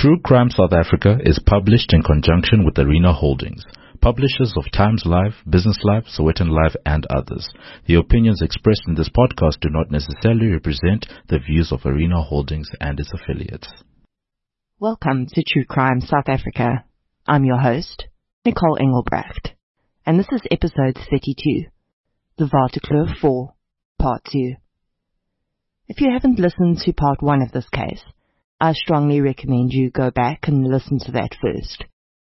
True Crime South Africa is published in conjunction with Arena Holdings, publishers of Times Live, Business Live, Sowetan Live, and others. The opinions expressed in this podcast do not necessarily represent the views of Arena Holdings and its affiliates. Welcome to True Crime South Africa. I'm your host, Nicole Engelbrecht, and this is episode 32, The Waterkloof 4, Part 2. If you haven't listened to Part 1 of this case, I strongly recommend you go back and listen to that first.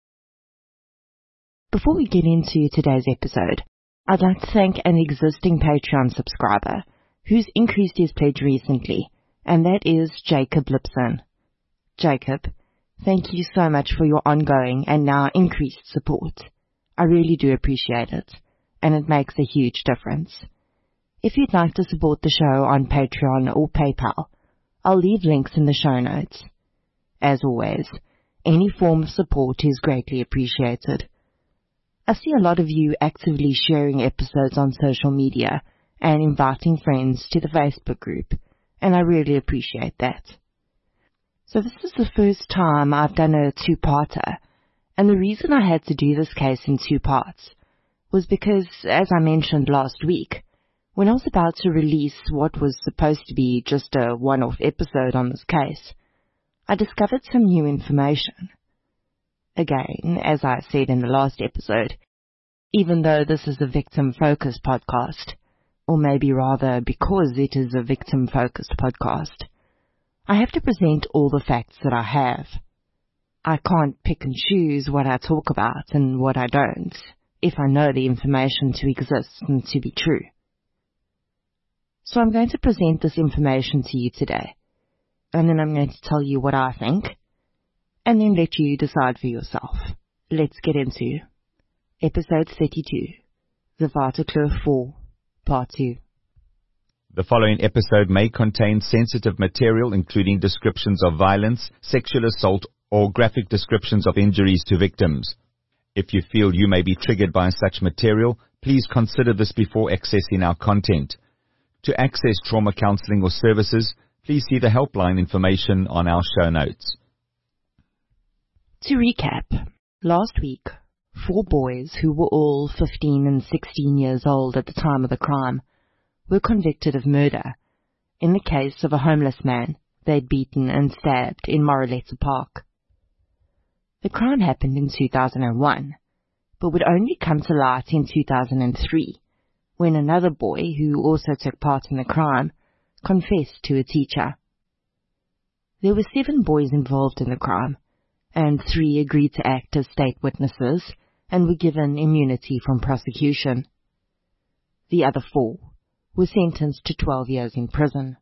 Before we get into today's episode, I'd like to thank an existing Patreon subscriber who's increased his pledge recently, and that is Jacob Lipson. Jacob, thank you so much for your ongoing and now increased support. I really do appreciate it, and it makes a huge difference. If you'd like to support the show on Patreon or PayPal, I'll leave links in the show notes. As always, any form of support is greatly appreciated. I see a lot of you actively sharing episodes on social media and inviting friends to the Facebook group, and I really appreciate that. So this is the first time I've done a two-parter, and the reason I had to do this case in two parts was because, as I mentioned last week, when I was about to release what was supposed to be just a one-off episode on this case, I discovered some new information. Again, as I said in the last episode, even though this is a victim-focused podcast, or maybe rather because it is a victim-focused podcast, I have to present all the facts that I have. I can't pick and choose what I talk about and what I don't, if I know the information to exist and to be true. So I'm going to present this information to you today, and then I'm going to tell you what I think, and then let you decide for yourself. Let's get into Episode 32, The Waterkloof 4, Part 2. The following episode may contain sensitive material including descriptions of violence, sexual assault, or graphic descriptions of injuries to victims. If you feel you may be triggered by such material, please consider this before accessing our content. To access trauma counseling or services, please see the helpline information on our show notes. To recap, last week, 4 boys who were all 15 and 16 years old at the time of the crime were convicted of murder in the case of a homeless man they'd beaten and stabbed in Moreletta Park. The crime happened in 2001, but would only come to light in 2003, when another boy, who also took part in the crime, confessed to a teacher. There were 7 boys involved in the crime, and 3 agreed to act as state witnesses and were given immunity from prosecution. The other 4 were sentenced to 12 years in prison.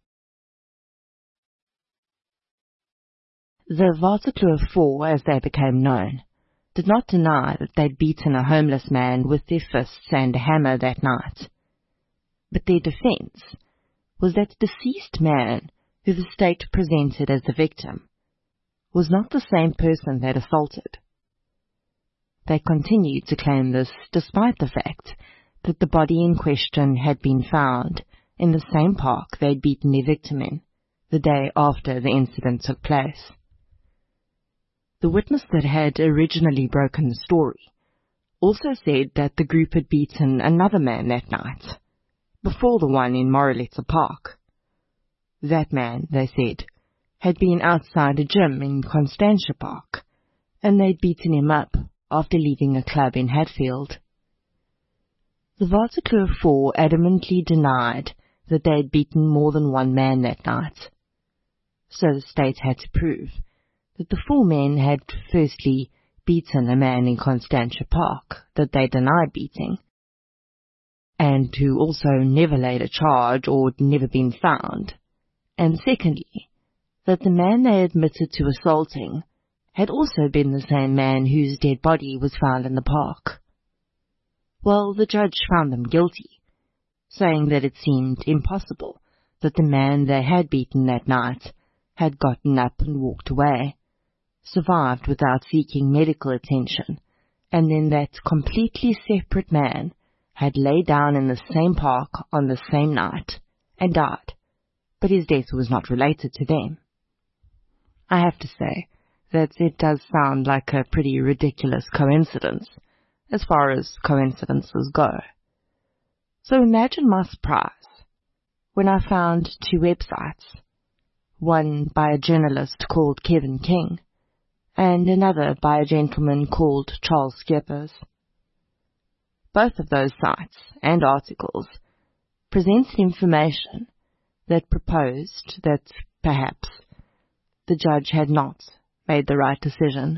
The Waterkloof 4, as they became known, did not deny that they'd beaten a homeless man with their fists and a hammer that night. But their defense was that the deceased man, who the state presented as the victim, was not the same person they'd assaulted. They continued to claim this despite the fact that the body in question had been found in the same park they'd beaten their victim in the day after the incident took place. The witness that had originally broken the story also said that the group had beaten another man that night, before the one in Moreletta Park. That man, they said, had been outside a gym in Constantia Park, and they'd beaten him up after leaving a club in Hatfield. The Waterkloof 4 adamantly denied that they had beaten more than one man that night, so the state had to prove that the 4 men had firstly beaten a man in Constantia Park that they denied beating, and who also never laid a charge or had never been found, and secondly, that the man they admitted to assaulting had also been the same man whose dead body was found in the park. Well, the judge found them guilty, saying that it seemed impossible that the man they had beaten that night had gotten up and walked away, survived without seeking medical attention, and then that completely separate man had laid down in the same park on the same night and died, but his death was not related to them. I have to say that it does sound like a pretty ridiculous coincidence, as far as coincidences go. So imagine my surprise when I found two websites, one by a journalist called Kevin King, and another by a gentleman called Charles Skeppers. Both of those sites and articles presented information that proposed that perhaps the judge had not made the right decision.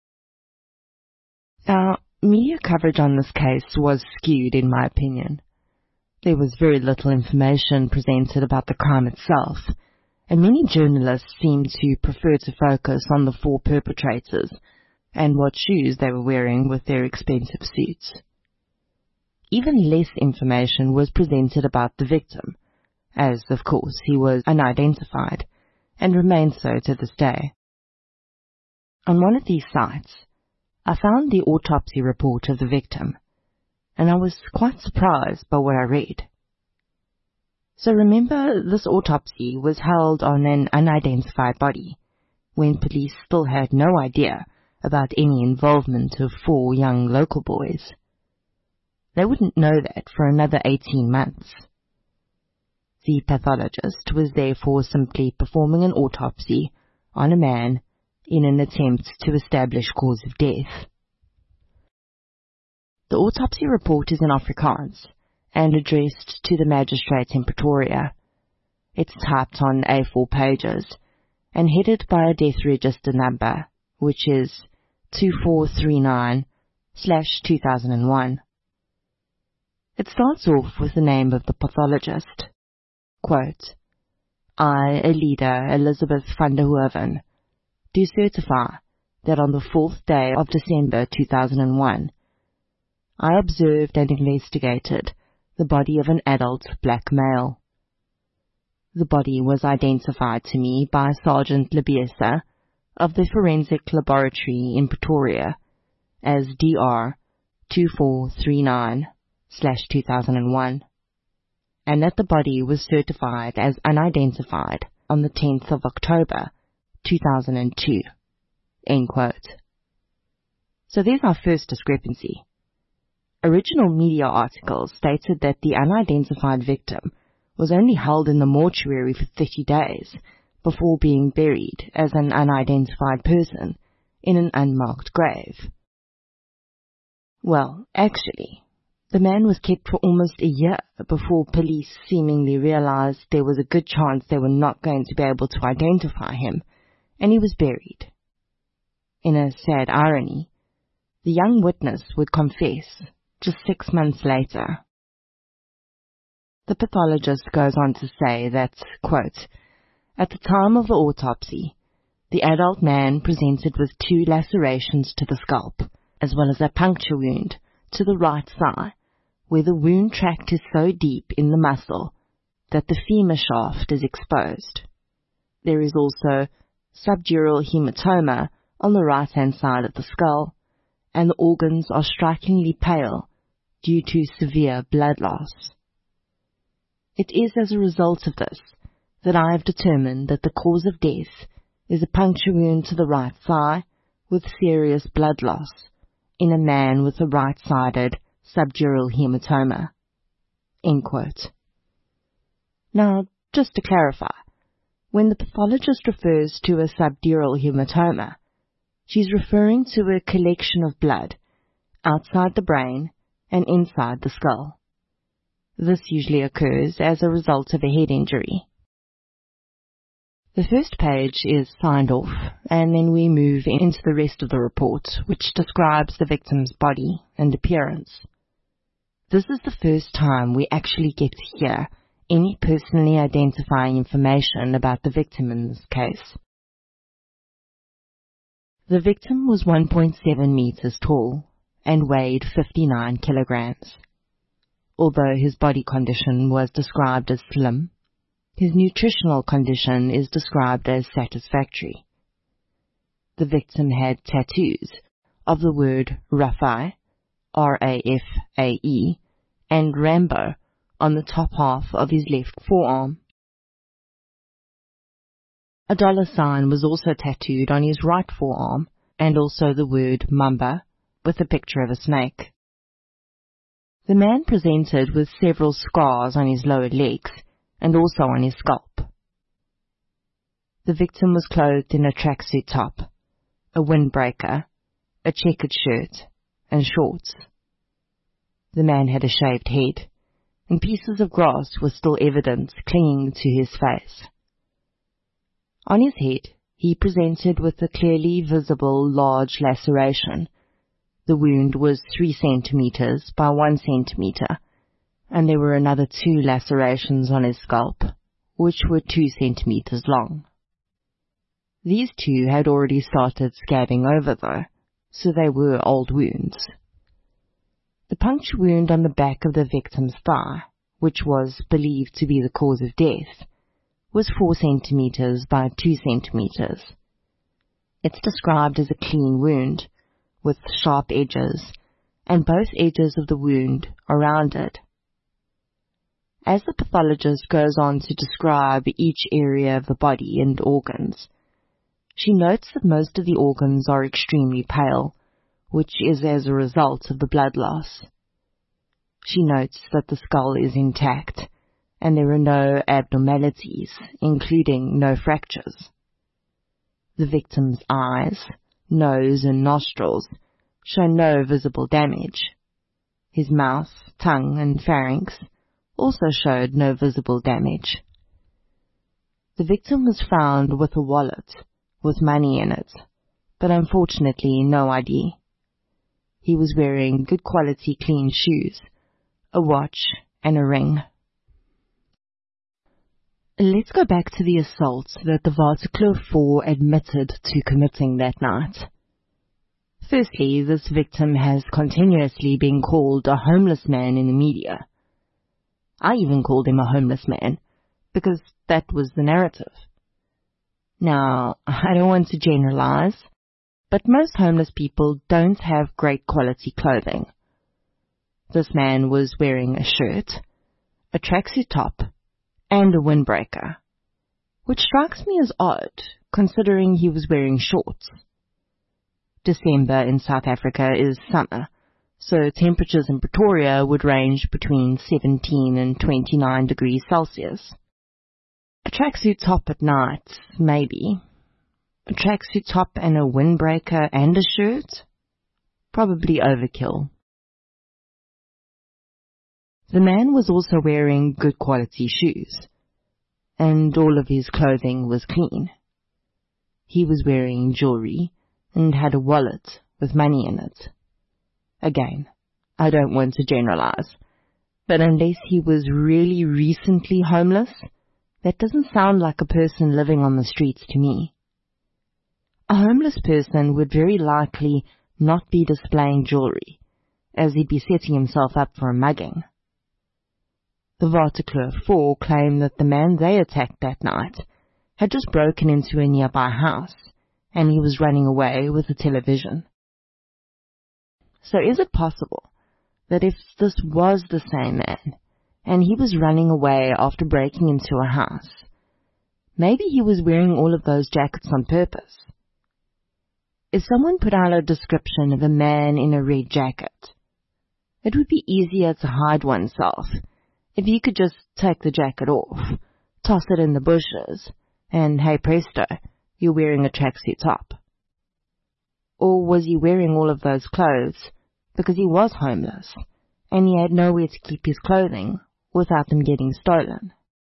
Now, media coverage on this case was skewed, in my opinion. There was very little information presented about the crime itself, and many journalists seemed to prefer to focus on the four perpetrators and what shoes they were wearing with their expensive suits. Even less information was presented about the victim, as, of course, he was unidentified, and remains so to this day. On one of these sites, I found the autopsy report of the victim, and I was quite surprised by what I read. So remember, this autopsy was held on an unidentified body, when police still had no idea about any involvement of 4 young local boys. They wouldn't know that for another 18 months. The pathologist was therefore simply performing an autopsy on a man in an attempt to establish cause of death. The autopsy report is in Afrikaans and addressed to the magistrate in Pretoria. It's typed on A4 pages and headed by a death register number, which is 2439/2001. It starts off with the name of the pathologist. Quote, I, Alida Elizabeth van der Hoeven, do certify that on the 4th day of December 2001, I observed and investigated the body of an adult black male. The body was identified to me by Sergeant Lebiesa of the Forensic Laboratory in Pretoria as DR 2439/2001, and that the body was certified as unidentified on the 10th of October 2002. End quote. So there's our first discrepancy. Original media articles stated that the unidentified victim was only held in the mortuary for 30 days before being buried as an unidentified person in an unmarked grave. Well, actually, the man was kept for almost a year before police seemingly realized there was a good chance they were not going to be able to identify him, and he was buried. In a sad irony, the young witness would confess just 6 months later. The pathologist goes on to say that, quote, at the time of the autopsy, the adult man presented with 2 lacerations to the scalp, as well as a puncture wound to the right thigh, where the wound tract is so deep in the muscle that the femur shaft is exposed. There is also subdural hematoma on the right-hand side of the skull, and the organs are strikingly pale due to severe blood loss. It is as a result of this that I have determined that the cause of death is a puncture wound to the right thigh with serious blood loss in a man with a right-sided subdural hematoma. End quote. Now, just to clarify, when the pathologist refers to a subdural hematoma, she's referring to a collection of blood outside the brain and inside the skull. This usually occurs as a result of a head injury. The first page is signed off, and then we move into the rest of the report, which describes the victim's body and appearance. This is the first time we actually get to hear any personally identifying information about the victim in this case. The victim was 1.7 meters tall and weighed 59 kilograms. Although his body condition was described as slim, his nutritional condition is described as satisfactory. The victim had tattoos of the word Rafae, R-A-F-A-E, and Rambo on the top half of his left forearm. A $sign was also tattooed on his right forearm, and also the word Mamba, with a picture of a snake. The man presented with several scars on his lower legs, and also on his scalp. The victim was clothed in a tracksuit top, a windbreaker, a checkered shirt, and shorts. The man had a shaved head, and pieces of grass were still evident clinging to his face. On his head, he presented with a clearly visible large laceration. The wound was 3 centimeters by 1 centimeter, and there were another 2 lacerations on his scalp, which were 2 centimeters long. These 2 had already started scabbing over though, so they were old wounds. The puncture wound on the back of the victim's thigh, which was believed to be the cause of death, was 4 centimeters by 2 centimeters. It's described as a clean wound, with sharp edges, and both edges of the wound are rounded. As the pathologist goes on to describe each area of the body and organs, she notes that most of the organs are extremely pale, which is as a result of the blood loss. She notes that the skull is intact, and there are no abnormalities, including no fractures. The victim's eyes, nose, and nostrils show no visible damage. His mouth, tongue, and pharynx also showed no visible damage. The victim was found with a wallet with money in it, but unfortunately no ID. He was wearing good quality clean shoes, a watch, and a ring. Let's go back to the assault that the Waterkloof 4 admitted to committing that night. Firstly, this victim has continuously been called a homeless man in the media. I even called him a homeless man, because that was the narrative. Now, I don't want to generalize, but most homeless people don't have great quality clothing. This man was wearing a shirt, a tracksuit top, and a windbreaker, which strikes me as odd, considering he was wearing shorts. December in South Africa is summer, so temperatures in Pretoria would range between 17 and 29 degrees Celsius. A tracksuit top at night, maybe. A tracksuit top and a windbreaker and a shirt? Probably overkill. The man was also wearing good quality shoes, and all of his clothing was clean. He was wearing jewelry and had a wallet with money in it. Again, I don't want to generalize, but unless he was really recently homeless, that doesn't sound like a person living on the streets to me. A homeless person would very likely not be displaying jewelry, as he'd be setting himself up for a mugging. The Waterkloof 4 claim that the man they attacked that night had just broken into a nearby house, and he was running away with a television. So is it possible that if this was the same man, and he was running away after breaking into a house, maybe he was wearing all of those jackets on purpose? If someone put out a description of a man in a red jacket, it would be easier to hide oneself if you could just take the jacket off, toss it in the bushes, and hey presto, you're wearing a tracksuit top. Or was he wearing all of those clothes because he was homeless, and he had nowhere to keep his clothing without them getting stolen?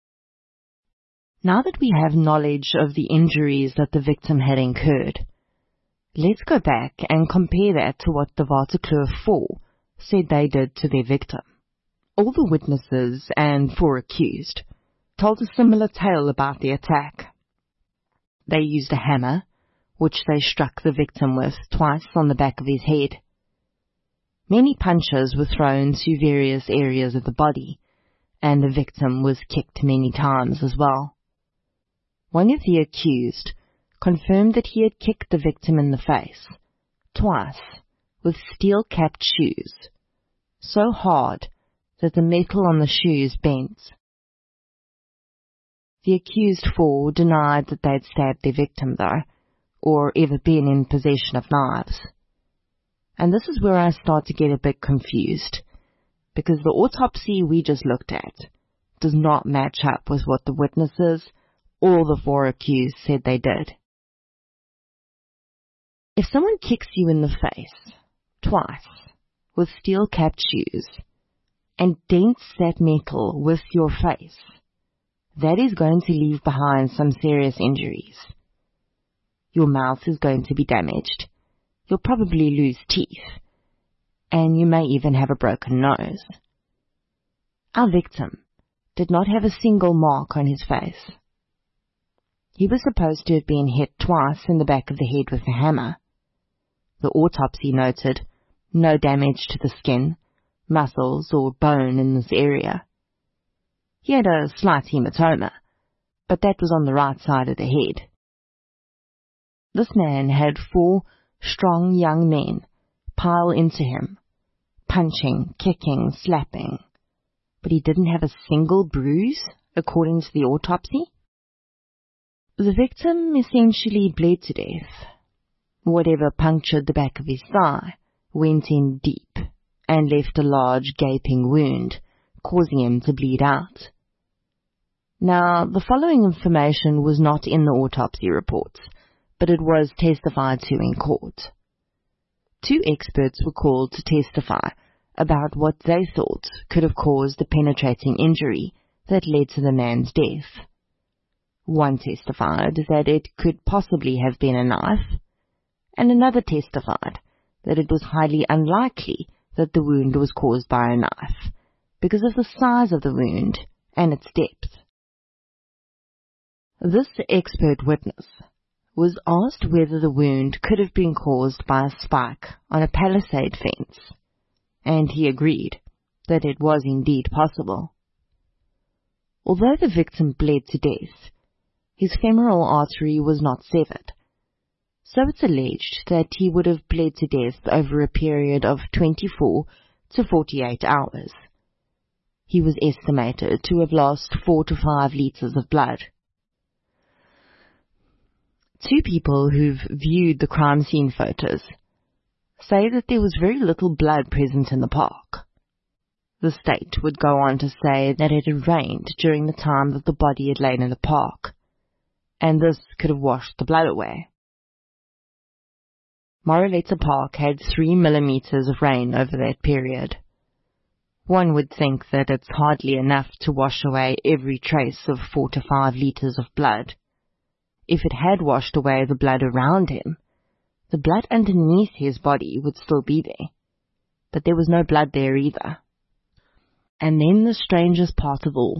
Now that we have knowledge of the injuries that the victim had incurred, let's go back and compare that to what the Waterkloof 4 said they did to their victim. All the witnesses and 4 accused told a similar tale about the attack. They used a hammer, which they struck the victim with twice on the back of his head. Many punches were thrown to various areas of the body, and the victim was kicked many times as well. One of the accused confirmed that he had kicked the victim in the face, twice, with steel-capped shoes, so hard that the metal on the shoes bent. The accused four denied that they'd stabbed their victim, though, or ever been in possession of knives. And this is where I start to get a bit confused, because the autopsy we just looked at does not match up with what the witnesses or the four accused said they did. If someone kicks you in the face, twice, with steel-capped shoes, and dents that metal with your face, that is going to leave behind some serious injuries. Your mouth is going to be damaged, you'll probably lose teeth, and you may even have a broken nose. Our victim did not have a single mark on his face. He was supposed to have been hit twice in the back of the head with a hammer. The autopsy noted no damage to the skin, muscles, or bone in this area. He had a slight hematoma, but that was on the right side of the head. This man had 4 strong young men pile into him, punching, kicking, slapping, but he didn't have a single bruise, according to the autopsy. The victim essentially bled to death. Whatever punctured the back of his thigh went in deep and left a large gaping wound, causing him to bleed out. Now, the following information was not in the autopsy reports, but it was testified to in court. 2 experts were called to testify about what they thought could have caused the penetrating injury that led to the man's death. One testified that it could possibly have been a knife, and another testified that it was highly unlikely that the wound was caused by a knife, because of the size of the wound and its depth. This expert witness was asked whether the wound could have been caused by a spike on a palisade fence, and he agreed that it was indeed possible. Although the victim bled to death, his femoral artery was not severed, so it's alleged that he would have bled to death over a period of 24 to 48 hours. He was estimated to have lost 4 to 5 liters of blood. 2 people who've viewed the crime scene photos say that there was very little blood present in the park. The state would go on to say that it had rained during the time that the body had lain in the park, and this could have washed the blood away. Moroleta Park had 3 millimeters of rain over that period. One would think that it's hardly enough to wash away every trace of 4 to 5 liters of blood. If it had washed away the blood around him, the blood underneath his body would still be there. But there was no blood there either. And then the strangest part of all.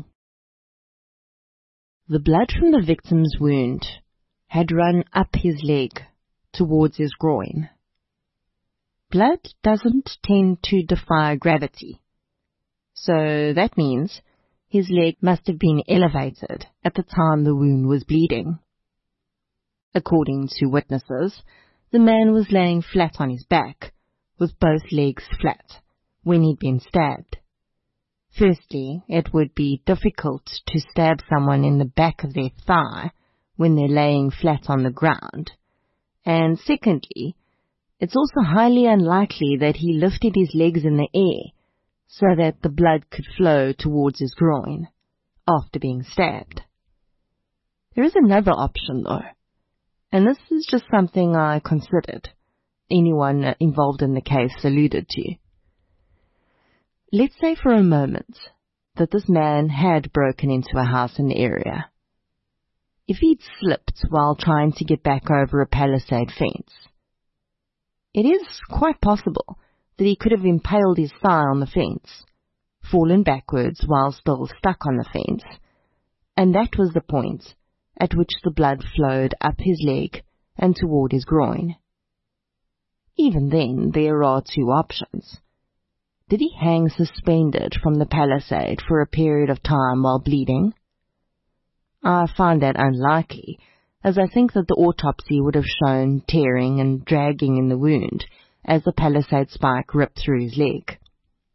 The blood from the victim's wound had run up his leg towards his groin. Blood doesn't tend to defy gravity, so that means his leg must have been elevated at the time the wound was bleeding. According to witnesses, the man was laying flat on his back, with both legs flat, when he'd been stabbed. Firstly, it would be difficult to stab someone in the back of their thigh when they're laying flat on the ground. And secondly, it's also highly unlikely that he lifted his legs in the air so that the blood could flow towards his groin after being stabbed. There is another option though, and this is just something I considered, anyone involved in the case alluded to. Let's say for a moment that this man had broken into a house in the area. If he'd slipped while trying to get back over a palisade fence, it is quite possible that he could have impaled his thigh on the fence, fallen backwards while still stuck on the fence, and that was the point at which the blood flowed up his leg and toward his groin. Even then, there are 2 options. Did he hang suspended from the palisade for a period of time while bleeding? I find that unlikely, as I think that the autopsy would have shown tearing and dragging in the wound as the palisade spike ripped through his leg.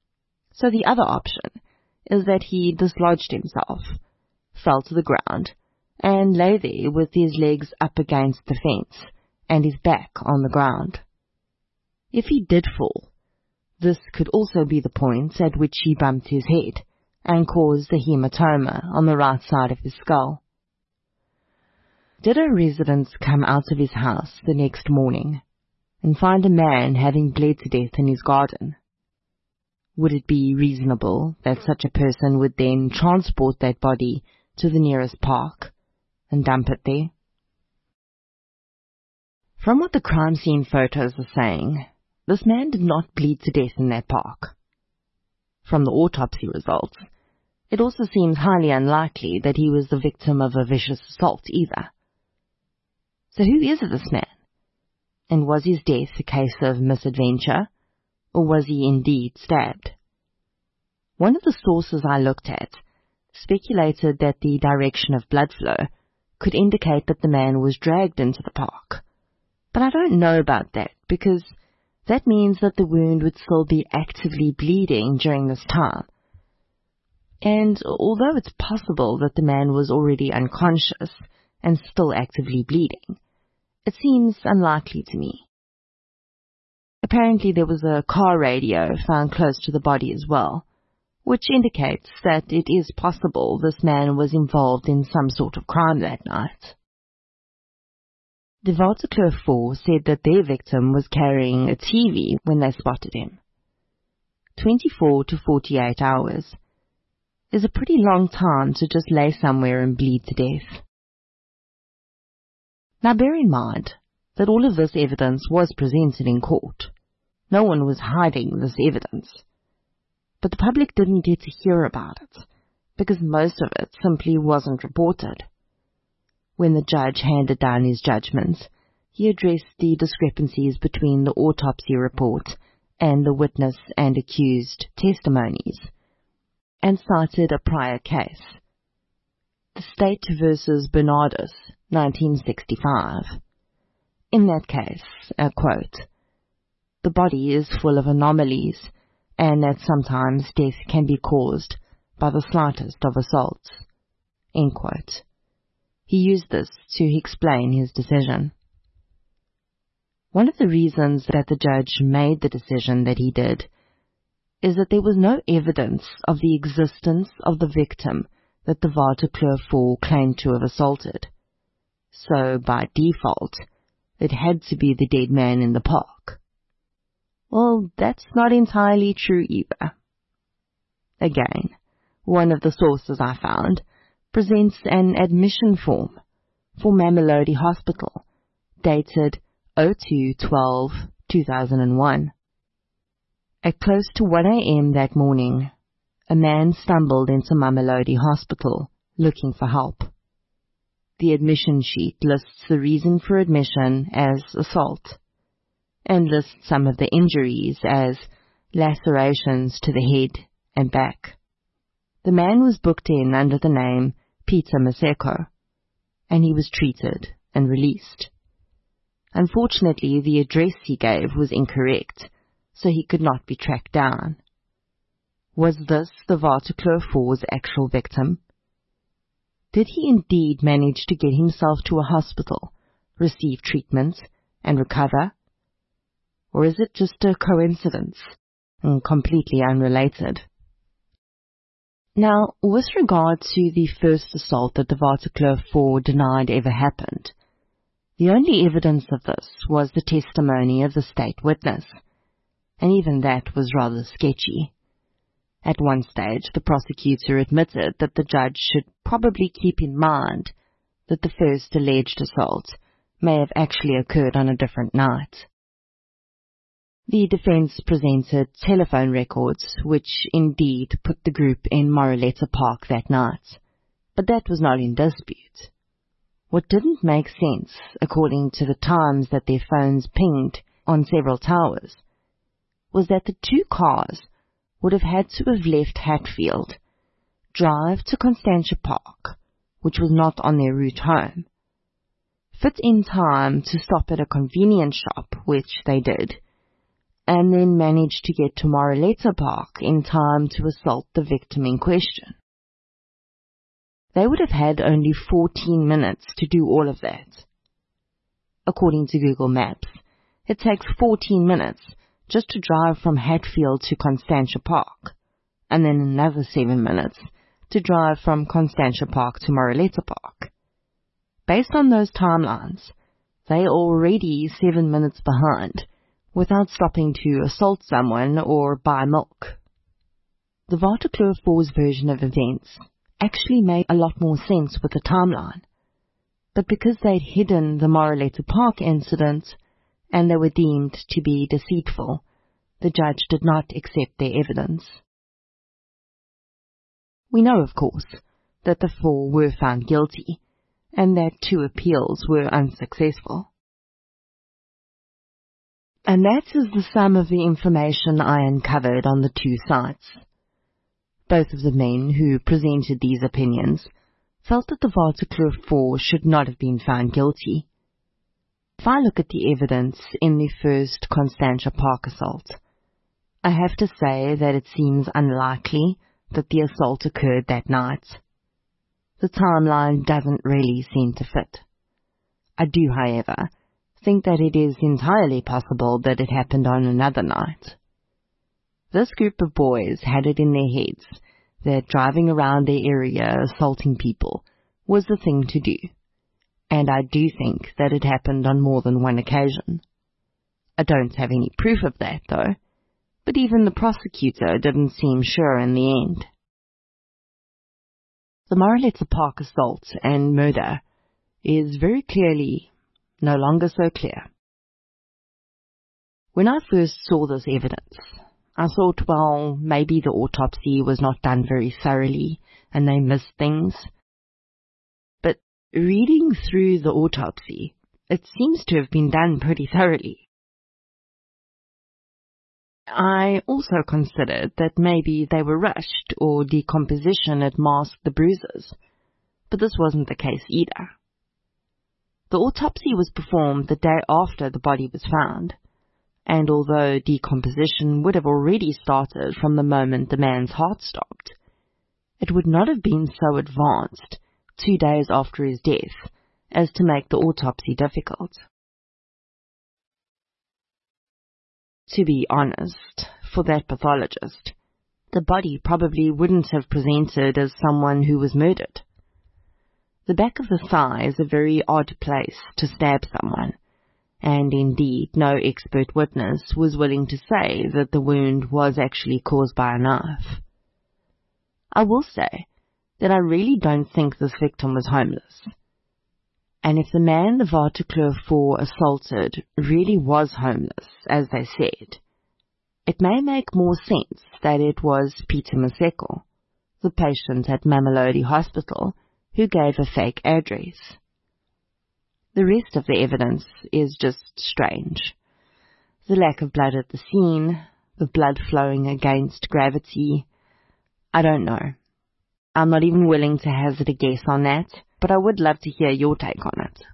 So the other option is that he dislodged himself, fell to the ground, and lay there with his legs up against the fence and his back on the ground. If he did fall, this could also be the point at which he bumped his head and caused a hematoma on the right side of his skull. Did a resident come out of his house the next morning and find a man having bled to death in his garden? Would it be reasonable that such a person would then transport that body to the nearest park and dump it there? From what the crime scene photos are saying, this man did not bleed to death in that park. From the autopsy results, it also seems highly unlikely that he was the victim of a vicious assault either. So who is this man? And was his death a case of misadventure, or was he indeed stabbed? One of the sources I looked at speculated that the direction of blood flow could indicate that the man was dragged into the park. But I don't know about that, because that means that the wound would still be actively bleeding during this time. And although it's possible that the man was already unconscious and still actively bleeding, it seems unlikely to me. Apparently there was a car radio found close to the body as well, which indicates that it is possible this man was involved in some sort of crime that night. The Waterkloof 4 said that their victim was carrying a TV when they spotted him. 24 to 48 hours is a pretty long time to just lay somewhere and bleed to death. Now bear in mind that all of this evidence was presented in court. No one was hiding this evidence. But the public didn't get to hear about it, because most of it simply wasn't reported. When the judge handed down his judgments, he addressed the discrepancies between the autopsy report and the witness and accused testimonies, and cited a prior case, the State versus Bernardus, 1965. In that case, I quote, "The body is full of anomalies, and that sometimes death can be caused by the slightest of assaults." End quote. He used this to explain his decision. One of the reasons that the judge made the decision that he did is that there was no evidence of the existence of the victim that the Waterkloof 4 claimed to have assaulted. So, by default, it had to be the dead man in the park. Well, that's not entirely true either. Again, one of the sources I found presents an admission form for Mamelodi Hospital, dated 02/12/2001. At close to 1 a.m. that morning, a man stumbled into Mamelodi Hospital looking for help. The admission sheet lists the reason for admission as assault, and lists some of the injuries as lacerations to the head and back. The man was booked in under the name Peter Maseko, and he was treated and released. Unfortunately, the address he gave was incorrect, so he could not be tracked down. Was this the Waterkloof 4's actual victim? Did he indeed manage to get himself to a hospital, receive treatment, and recover? Or is it just a coincidence, and completely unrelated? Now, with regard to the first assault that the Waterkloof 4 denied ever happened, the only evidence of this was the testimony of the state witness, and even that was rather sketchy. At one stage, the prosecutor admitted that the judge should probably keep in mind that the first alleged assault may have actually occurred on a different night. The defense presented telephone records which indeed put the group in Moreleta Park that night, but that was not in dispute. What didn't make sense, according to the times that their phones pinged on several towers, was that the two cars would have had to have left Hatfield, drive to Constantia Park, which was not on their route home, fit in time to stop at a convenience shop, which they did, and then manage to get to Moreleta Park in time to assault the victim in question. they would have had only 14 minutes to do all of that. According to Google Maps, it takes 14 minutes just to drive from Hatfield to Constantia Park, and then another 7 minutes to drive from Constantia Park to Moraletta Park. Based on those timelines, they're already 7 minutes behind, without stopping to assault someone or buy milk. The Waterkloof 4's version of events actually made a lot more sense with the timeline, but because they'd hidden the Moraletta Park incident and they were deemed to be deceitful, the judge did not accept their evidence. We know, of course, that the 4 were found guilty, and that 2 appeals were unsuccessful. And that is the sum of the information I uncovered on the 2 sides. Both of the men who presented these opinions felt that the Waterkloof 4 should not have been found guilty. If I look at the evidence in the first Constantia Park assault, I have to say that it seems unlikely that the assault occurred that night. The timeline doesn't really seem to fit. I do, however, think that it is entirely possible that it happened on another night. This group of boys had it in their heads that driving around their area assaulting people was the thing to do, and I do think that it happened on more than one occasion. I don't have any proof of that, though, but even the prosecutor didn't seem sure in the end. The Moraletta Park assault and murder is very clearly no longer so clear. When I first saw this evidence, I thought, well, maybe the autopsy was not done very thoroughly and they missed things. But reading through the autopsy, it seems to have been done pretty thoroughly. I also considered that maybe they were rushed or decomposition had masked the bruises, but this wasn't the case either. The autopsy was performed the day after the body was found, and although decomposition would have already started from the moment the man's heart stopped, it would not have been so advanced 2 days after his death as to make the autopsy difficult. To be honest, for that pathologist, the body probably wouldn't have presented as someone who was murdered. The back of the thigh is a very odd place to stab someone, and indeed no expert witness was willing to say that the wound was actually caused by a knife. I will say that I really don't think this victim was homeless. And if the man the Waterkloof 4 assaulted really was homeless, as they said, it may make more sense that it was Peter Maseko, the patient at Mamelodi Hospital, who gave a fake address. The rest of the evidence is just strange. The lack of blood at the scene, the blood flowing against gravity. I don't know. I'm not even willing to hazard a guess on that, but I would love to hear your take on it.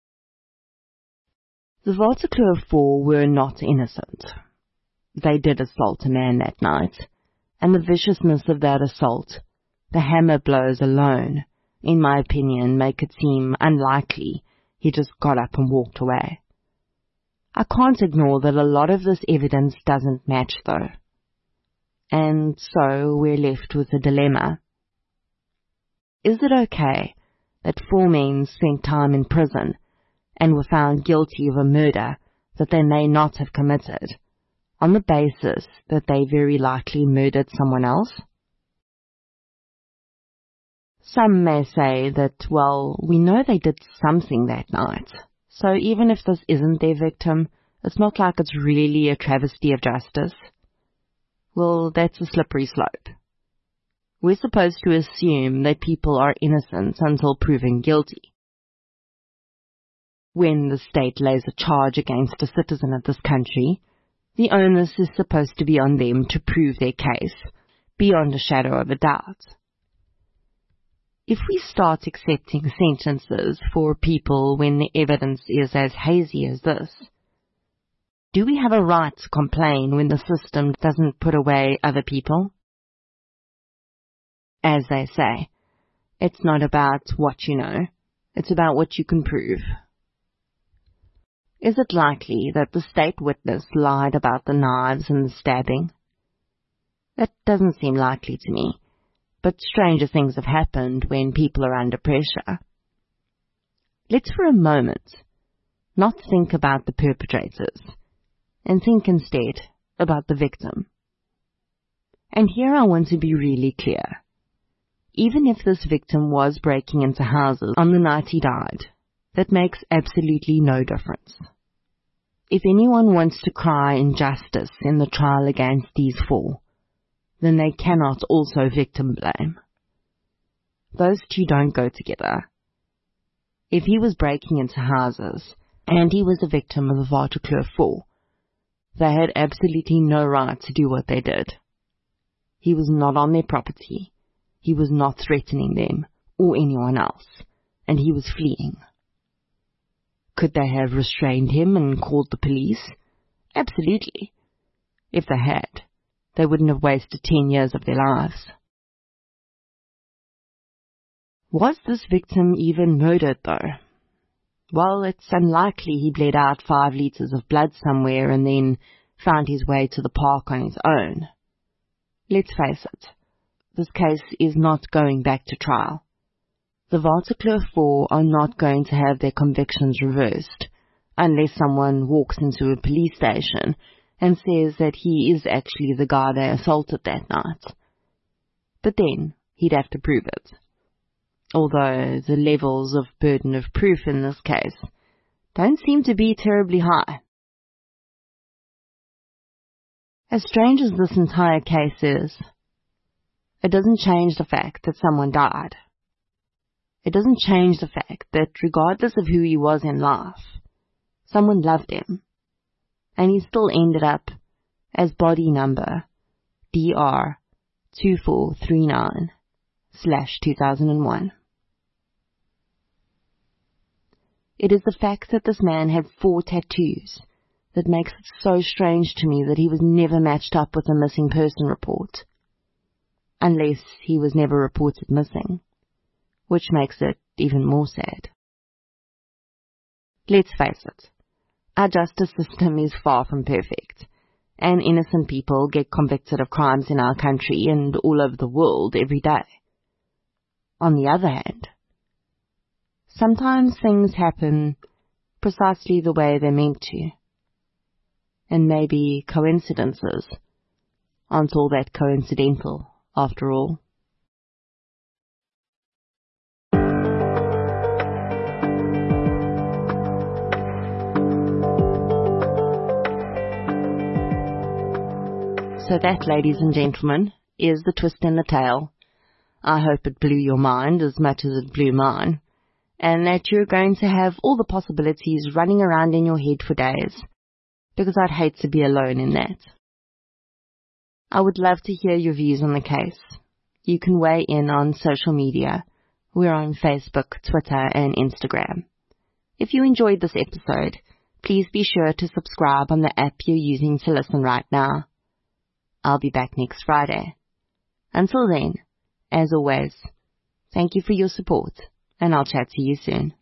The Waterkloof 4 were not innocent. They did assault a man that night, and the viciousness of that assault, the hammer blows alone, in my opinion, make it seem unlikely he just got up and walked away. I can't ignore that a lot of this evidence doesn't match, though. And so we're left with a dilemma. Is it okay that 4 men spent time in prison and were found guilty of a murder that they may not have committed, on the basis that they very likely murdered someone else? Some may say that, well, we know they did something that night, so even if this isn't their victim, it's not like it's really a travesty of justice. Well, that's a slippery slope. We're supposed to assume that people are innocent until proven guilty. When the state lays a charge against a citizen of this country, the onus is supposed to be on them to prove their case, beyond a shadow of a doubt. If we start accepting sentences for people when the evidence is as hazy as this, do we have a right to complain when the system doesn't put away other people? As they say, It's not about what you know. It's about what you can prove. Is it likely that the state witness lied about the knives and the stabbing? That doesn't seem likely to me, but stranger things have happened when people are under pressure. Let's for a moment not think about the perpetrators, and think instead about the victim. And here I want to be really clear. Even if this victim was breaking into houses on the night he died, that makes absolutely no difference. If anyone wants to cry injustice in the trial against these four, then they cannot also victim blame. Those two don't go together. If he was breaking into houses, and he was a victim of the Waterkloof 4, they had absolutely no right to do what they did. He was not on their property, he was not threatening them or anyone else, and he was fleeing. Could they have restrained him and called the police? Absolutely. If they had, they wouldn't have wasted 10 years of their lives. Was this victim even murdered, though? Well, it's unlikely he bled out 5 liters of blood somewhere and then found his way to the park on his own. Let's face it, this case is not going back to trial. The Waterkloof 4 are not going to have their convictions reversed, unless someone walks into a police station and says that he is actually the guy they assaulted that night. But then, he'd have to prove it. Although the levels of burden of proof in this case don't seem to be terribly high. As strange as this entire case is, it doesn't change the fact that someone died. It doesn't change the fact that regardless of who he was in life, someone loved him, and he still ended up as body number DR 2439/2001. It is the fact that this man had 4 tattoos that makes it so strange to me that he was never matched up with a missing person report. Unless he was never reported missing, which makes it even more sad. Let's face it, our justice system is far from perfect, and innocent people get convicted of crimes in our country and all over the world every day. On the other hand, sometimes things happen precisely the way they're meant to, and maybe coincidences aren't all that coincidental after all. So that, ladies and gentlemen, is the twist in the tale. I hope it blew your mind as much as it blew mine, and that you're going to have all the possibilities running around in your head for days, because I'd hate to be alone in that. I would love to hear your views on the case. You can weigh in on social media. We're on Facebook, Twitter, and Instagram. If you enjoyed this episode, please be sure to subscribe on the app you're using to listen right now. I'll be back next Friday. Until then, as always, thank you for your support, and I'll chat to you soon.